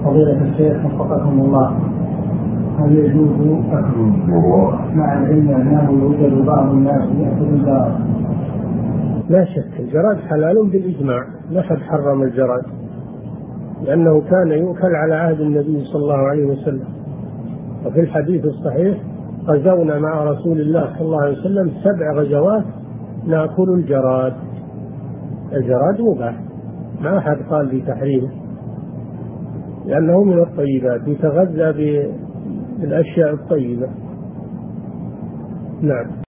فضيلة الشيخ وفقكم الله، هل يجوز أكله مع العلم أنه يوجد بعض الناس يأكل الجراد؟ لا شك الجراد حلال بالإجماع، لا أحد حرم الجراد لأنه كان يؤكل على عهد النبي صلى الله عليه وسلم. وفي الحديث الصحيح غزونا مع رسول الله صلى الله عليه وسلم 7 غزوات نأكل الجراد. الجراد مباح، ما أحد قال بتحريمه لأنه من الطيبات، يتغذى بالأشياء الطيبة. نعم.